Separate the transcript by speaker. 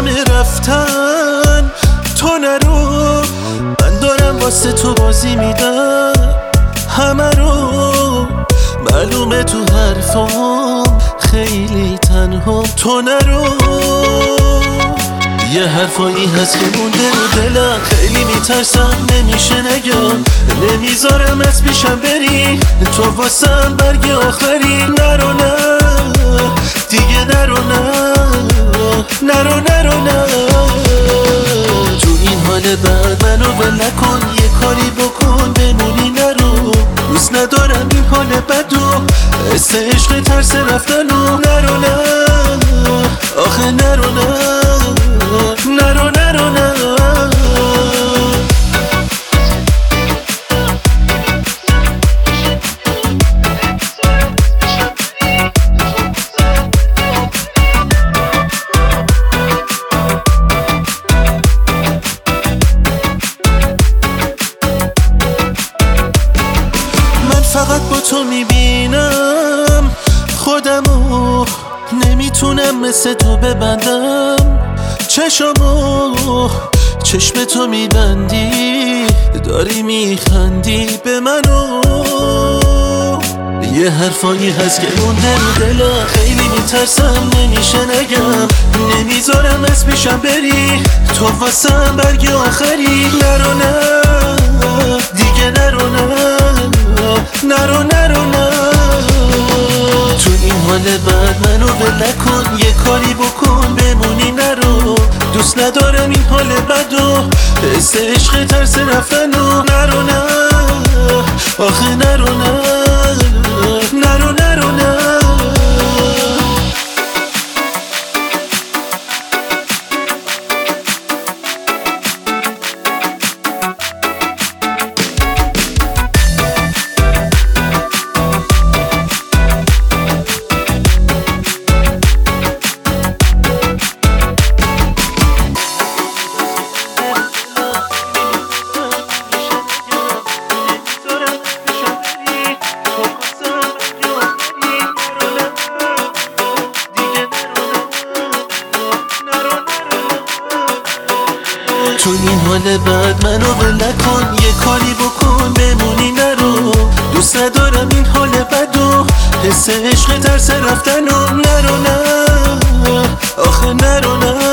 Speaker 1: همه رفتن تو نرو، من دارم واسه تو بازی میدم همه رو. معلومه تو حرفام خیلی تنها تو نرو. یه حرفایی هست که مونده رو دلم، خیلی میترسم نمیشه نگم، نمیذارم از پیشم بری تو واسم برگ آخری. نرو نه دیگه، نرو نه، نرو نرو نه. تو این حال بعد منو ول نکن، یه کاری بکن بمونی. نرو دوست ندارم این حال بدو، حس عشق ترس رفتنو. نرو نه آخه نرو نه، نرو نرو نه. من فقط با تو میبینم خودمو، نمیتونم مثل تو ببندم چشمو. چشم تو میبندی داری میخندی به منو. یه حرفایی هست که مونده رو دلم، خیلی میترسم نمیشه نگم، نمیذارم از پیشم بری تو واسم برگ آخری. نرو نه دیگه، نرو نه، نرو نرو نه. تو این حال بعد منو ول نکن، یه کاری بکن بمونی. نرو دوست ندارم این حال بدو، حس عشق ترس رفتنو. نرو نه آخه نرو نه، نرو نرو نه. تو این حال بعد منو ول نکن، یه کاری بکن بمونی. نرو دوست ندارم این حال بدو، حس عشق ترس رفتنو. نرو نه آخه نرو نه.